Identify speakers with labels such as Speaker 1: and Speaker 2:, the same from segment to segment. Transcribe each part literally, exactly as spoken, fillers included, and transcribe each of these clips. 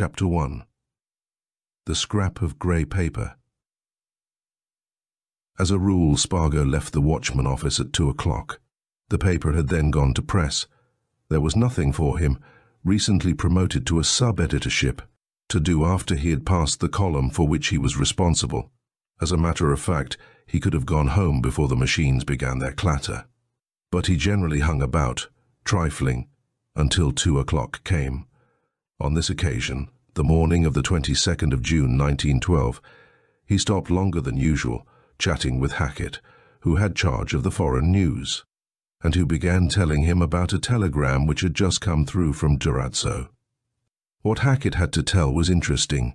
Speaker 1: Chapter one. The Scrap of Grey Paper. As a rule, Spargo left the Watchman office at two o'clock. The paper had then gone to press. There was nothing for him, recently promoted to a sub-editorship, to do after he had passed the column for which he was responsible. As a matter of fact, he could have gone home before the machines began their clatter. But he generally hung about, trifling, until two o'clock came. On this occasion, the morning of the twenty-second of June nineteen twelve, he stopped longer than usual, chatting with Hackett, who had charge of the foreign news, and who began telling him about a telegram which had just come through from Durazzo. What Hackett had to tell was interesting.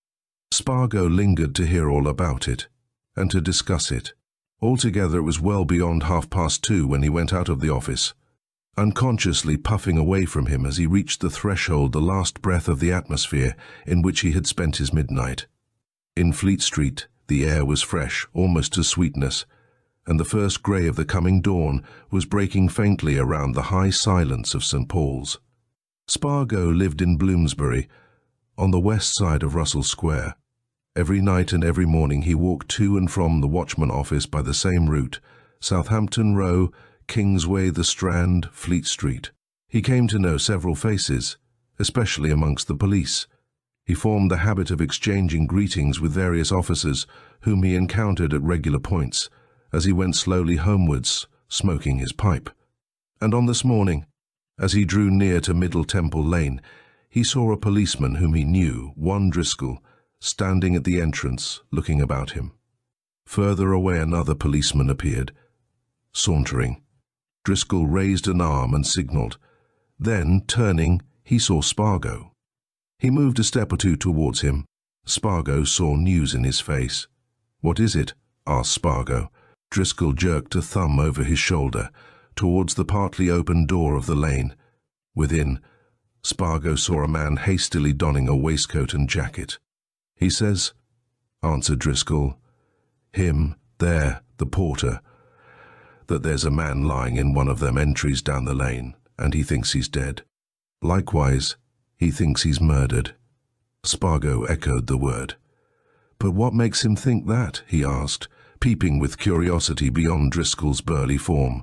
Speaker 1: Spargo lingered to hear all about it, and to discuss it. Altogether it was well beyond half past two when he went out of the office, unconsciously puffing away from him as he reached the threshold, the last breath of the atmosphere in which he had spent his midnight. In Fleet Street, the air was fresh, almost to sweetness, and the first grey of the coming dawn was breaking faintly around the high silence of Saint Paul's. Spargo lived in Bloomsbury, on the west side of Russell Square. Every night and every morning he walked to and from the Watchman office by the same route, Southampton Row, Kingsway, the Strand, Fleet Street. He came to know several faces, especially amongst the police. He formed the habit of exchanging greetings with various officers whom he encountered at regular points, as he went slowly homewards, smoking his pipe. And on this morning, as he drew near to Middle Temple Lane, he saw a policeman whom he knew, one Driscoll, standing at the entrance, looking about him. Further away another policeman appeared, sauntering. Driscoll raised an arm and signalled. Then, turning, he saw Spargo. He moved a step or two towards him. Spargo saw news in his face. "What is it?" asked Spargo. Driscoll jerked a thumb over his shoulder, towards the partly open door of the lane. Within, Spargo saw a man hastily donning a waistcoat and jacket. "He says," answered Driscoll, "him, there, the porter, that there's a man lying in one of them entries down the lane, and he thinks he's dead. Likewise, he thinks he's murdered." Spargo echoed the word. "But what makes him think that?" he asked, peeping with curiosity beyond Driscoll's burly form.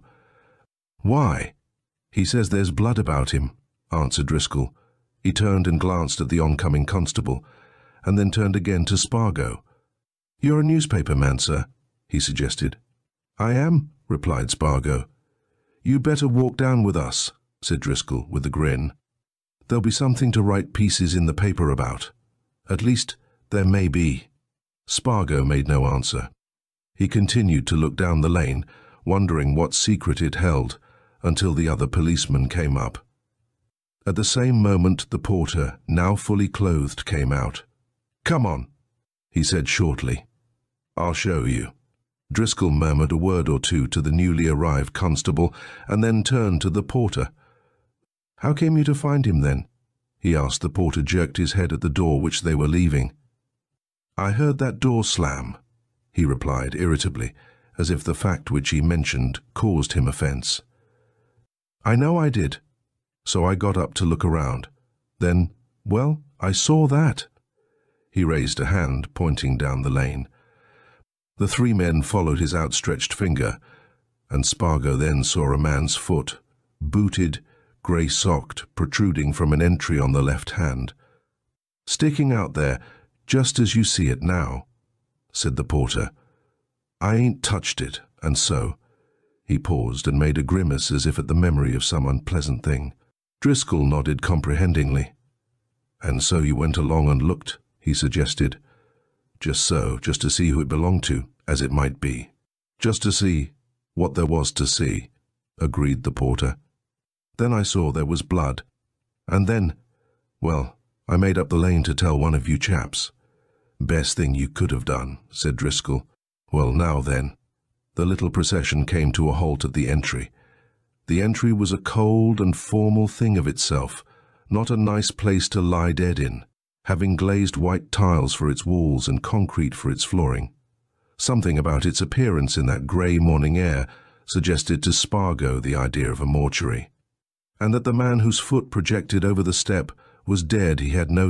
Speaker 1: "Why? He says there's blood about him," answered Driscoll. He turned and glanced at the oncoming constable, and then turned again to Spargo. "You're a newspaper man, sir?" he suggested. "I am," replied Spargo. "You'd better walk down with us," said Driscoll with a grin. "There'll be something to write pieces in the paper about. At least, there may be." Spargo made no answer. He continued to look down the lane, wondering what secret it held, until the other policeman came up. At the same moment the porter, now fully clothed, came out. "Come on," he said shortly. "I'll show you." Driscoll murmured a word or two to the newly arrived constable, and then turned to the porter. "How came you to find him, then?" he asked. The porter jerked his head at the door which they were leaving. "I heard that door slam," he replied irritably, as if the fact which he mentioned caused him offence. "I know I did. So I got up to look around. Then, well, I saw that." He raised a hand, pointing down the lane. The three men followed his outstretched finger, and Spargo then saw a man's foot, booted, grey-socked, protruding from an entry on the left hand. "Sticking out there, just as you see it now," said the porter. "I ain't touched it, and so—" He paused and made a grimace as if at the memory of some unpleasant thing. Driscoll nodded comprehendingly. "And so you went along and looked," he suggested. "Just so, just to see who it belonged to, as it might be." "Just to see what there was to see," agreed the porter. "Then I saw there was blood. And then, well, I made up the lane to tell one of you chaps." "Best thing you could have done," said Driscoll. "Well, now then." The little procession came to a halt at the entry. The entry was a cold and formal thing of itself, not a nice place to lie dead in, having glazed white tiles for its walls and concrete for its flooring. Something about its appearance in that grey morning air suggested to Spargo the idea of a mortuary. And that the man whose foot projected over the step was dead he had no